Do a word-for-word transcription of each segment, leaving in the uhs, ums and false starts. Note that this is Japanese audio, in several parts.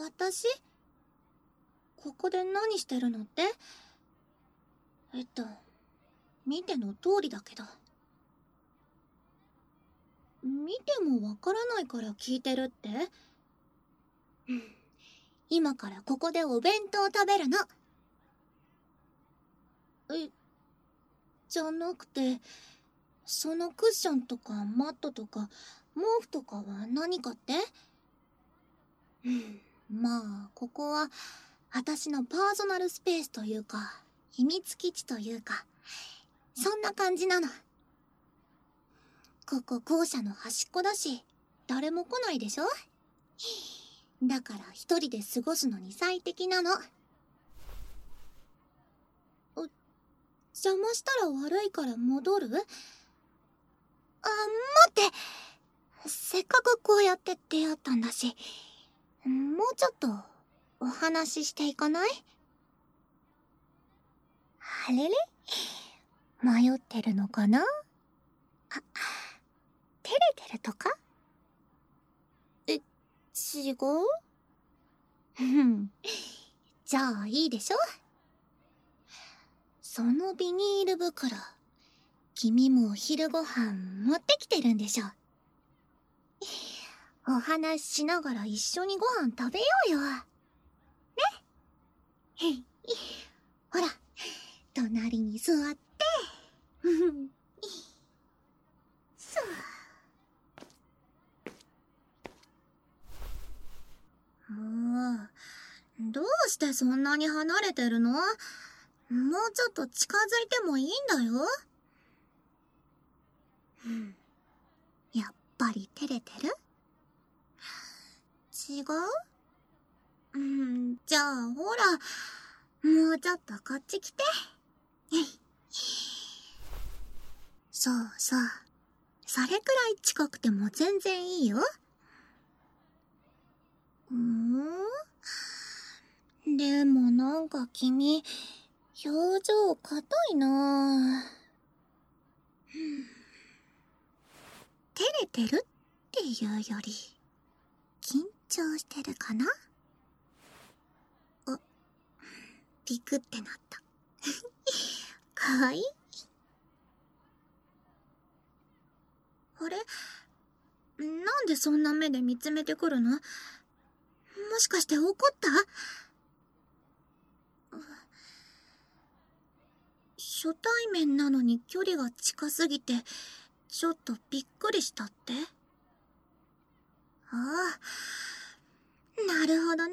私？ここで何してるのって？えっと、見ての通りだけど。見てもわからないから聞いてるって？うん。今からここでお弁当食べるの。え、じゃなくて、そのクッションとかマットとか毛布とかは何かって？うん、まあ、ここは私のパーソナルスペースというか、秘密基地というか、そんな感じなの。ここ校舎の端っこだし、誰も来ないでしょ？だから一人で過ごすのに最適なの。邪魔したら悪いから戻る？あ、待って！せっかくこうやって出会ったんだし、もうちょっとお話ししていかない？あれれ？迷ってるのかな？あ、照れてるとか？え、違う？うん。じゃあいいでしょ？そのビニール袋、君もお昼ご飯持ってきてるんでしょ？お話ししながら一緒にご飯食べようよ。ね？ほら、隣に座って。そう。もう、どうしてそんなに離れてるの？もうちょっと近づいてもいいんだよ。うん。やっぱり照れてる？違う？うん、じゃあほら、もうちょっとこっち来て。そうそう。それくらい近くても全然いいよ。んー？でもなんか君、表情硬いなぁ。照れてるっていうより、緊張してるかな？あ、ピクってなった。かわいい？あれ？なんでそんな目で見つめてくるの？もしかして怒った？初対面なのに距離が近すぎて、ちょっとびっくりしたって？ああ、なるほどね。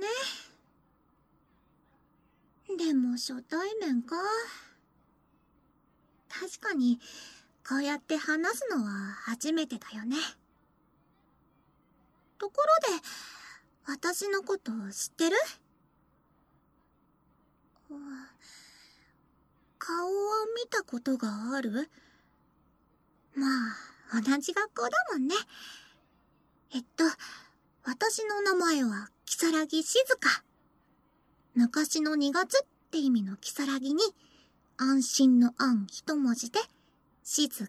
でも初対面か。確かに、こうやって話すのは初めてだよね。ところで、私のこと知ってる？顔は見たことがある？まあ、同じ学校だもんね。えっと、私の名前は、如月静香。昔のにがつって意味の如月に、安心の安一文字で、静香。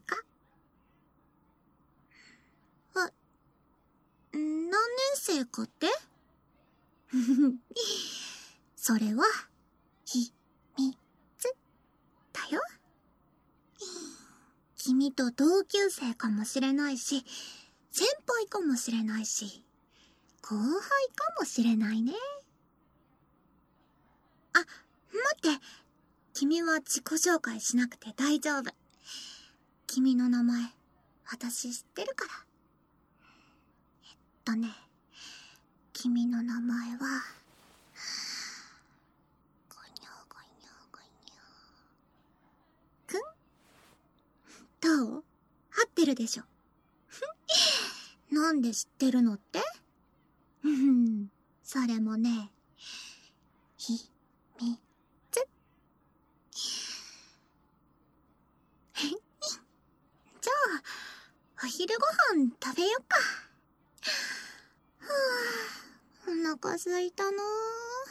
あ、何年生かって？それは、秘密だよ。君と同級生かもしれないし、先輩かもしれないし、後輩かもしれないね。あ、待って。君は自己紹介しなくて大丈夫。君の名前、私知ってるから。えっとね、君の名前は、ごにょごにょごにょ。くん？どう？合ってるでしょ。なんで知ってるのって？ふふん、それもね、ひみつ。じゃあ、お昼ご飯食べよっか。はぁ、お腹すいたなぁ。